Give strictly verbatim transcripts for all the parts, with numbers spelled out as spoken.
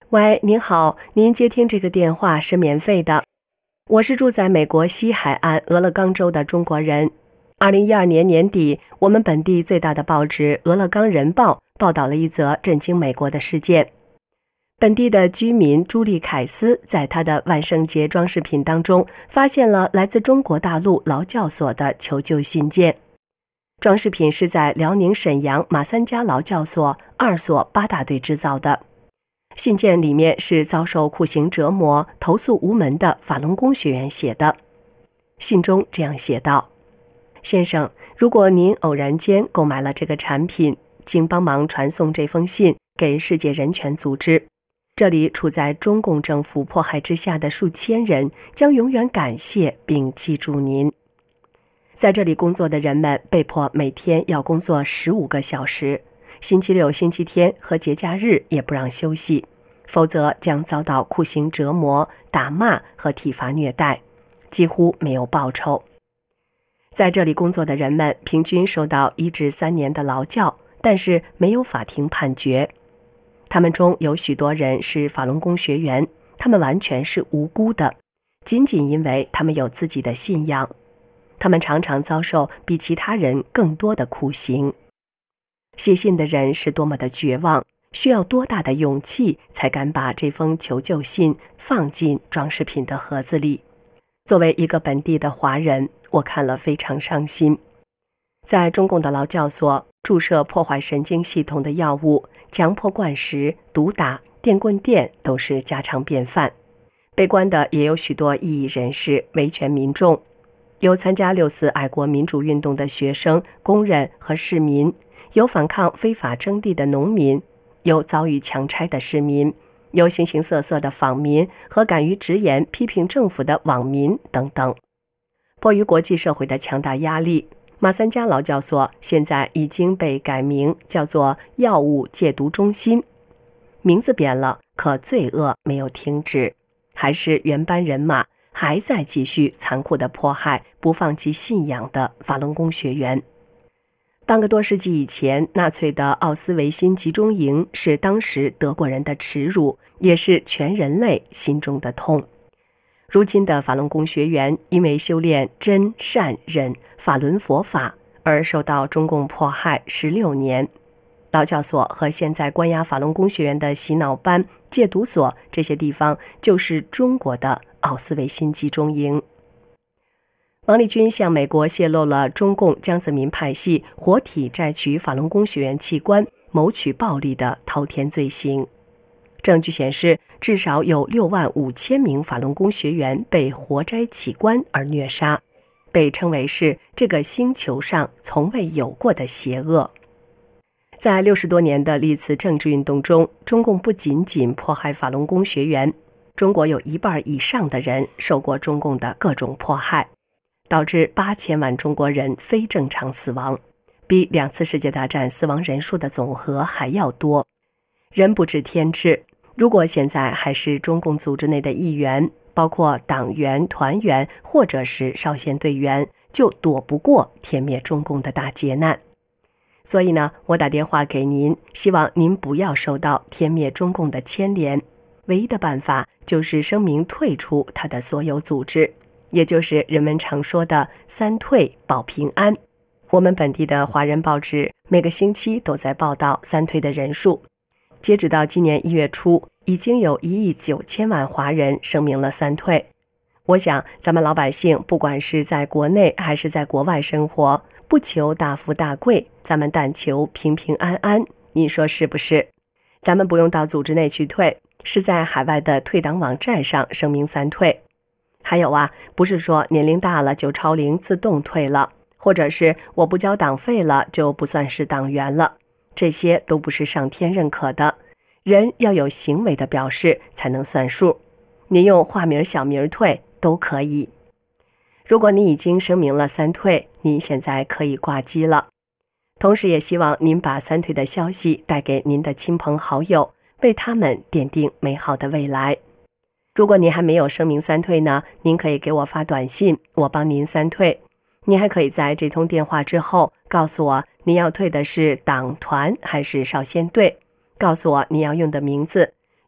喂，您好，您接听这个电话是免费的。我是住在美国西海岸俄勒冈州的中国人。二零一二年年底，我们本地最大的报纸《俄勒冈人报》报道了一则震惊美国的事件。本地的居民朱莉凯斯在她的万圣节装饰品当中发现了来自中国大陆劳教所的求救信件。装饰品是在辽宁沈阳马三家劳教所二所八大队制造的。信件里面是遭受酷刑折磨、投诉无门的法轮功学员写的。信中这样写道：先生，如果您偶然间购买了这个产品，请帮忙传送这封信给世界人权组织。这里处在中共政府迫害之下的数千人将永远感谢并记住您。在这里工作的人们被迫每天要工作十五个小时，星期六、星期天和节假日也不让休息，否则将遭到酷刑折磨、打骂和体罚虐待，几乎没有报酬。在这里工作的人们平均受到一至三年的劳教，但是没有法庭判决。他们中有许多人是法轮功学员，他们完全是无辜的，仅仅因为他们有自己的信仰。他们常常遭受比其他人更多的酷刑。写信的人是多么的绝望，需要多大的勇气才敢把这封求救信放进装饰品的盒子里。作为一个本地的华人，我看了非常伤心。在中共的劳教所，注射破坏神经系统的药物、强迫灌食、毒打、电棍电都是家常便饭。被关的也有许多异议人士、维权民众，有参加六四爱国民主运动的学生、工人和市民，有反抗非法征地的农民，有遭遇强拆的市民，有形形色色的访民和敢于直言批评政府的网民等等。迫于国际社会的强大压力，马三家劳教所现在已经被改名叫做药物戒毒中心。名字变了，可罪恶没有停止，还是原班人马，还在继续残酷地迫害不放弃信仰的法轮功学员。半个多世纪以前，纳粹的奥斯维辛集中营是当时德国人的耻辱，也是全人类心中的痛。如今的法轮功学员因为修炼真善忍法轮佛法而受到中共迫害十六年。劳教所和现在关押法轮功学员的洗脑班、戒毒所这些地方，就是中国的奥斯维辛集中营。王立军向美国泄露了中共江泽民派系活体摘取法轮功学员器官、谋取暴利的滔天罪行。证据显示，至少有六万五千名法轮功学员被活摘器官而虐杀，被称为是这个星球上从未有过的邪恶。在六十多年的历次政治运动中，中共不仅仅迫害法轮功学员，中国有一半以上的人受过中共的各种迫害，导致八千万中国人非正常死亡，比两次世界大战死亡人数的总和还要多。人不知天知，如果现在还是中共组织内的一员，包括党员、团员或者是少先队员，就躲不过天灭中共的大劫难。所以呢，我打电话给您，希望您不要受到天灭中共的牵连。唯一的办法就是声明退出他的所有组织，也就是人们常说的三退保平安。我们本地的华人报纸每个星期都在报道三退的人数。截止到今年一月初，已经有一亿九千万华人声明了三退。我想，咱们老百姓不管是在国内还是在国外生活，不求大富大贵，咱们但求平平安安。你说是不是？咱们不用到组织内去退，是在海外的退党网站上声明三退。还有啊，不是说年龄大了就超龄自动退了，或者是我不交党费了就不算是党员了，这些都不是上天认可的。人要有行为的表示才能算数，你用化名小名退都可以。如果你已经声明了三退，您现在可以挂机了。同时也希望您把三退的消息带给您的亲朋好友，为他们奠定美好的未来。如果您还没有声明三退呢，您可以给我发短信，我帮您三退。您还可以在这通电话之后告诉我您要退的是党团还是少先队，告诉我您要用的名字，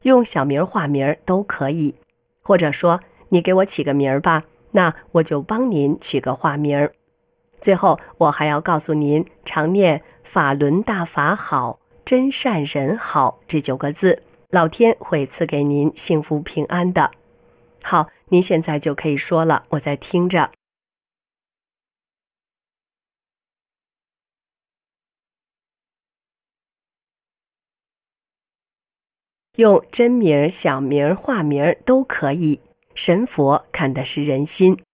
用小名化名都可以，或者说你给我起个名吧，那我就帮您起个化名。最后我还要告诉您，常念法轮大法好，真善人好这九个字，老天会赐给您幸福平安的。好，您现在就可以说了，我在听着。用真名、小名、化名都可以，神佛看的是人心。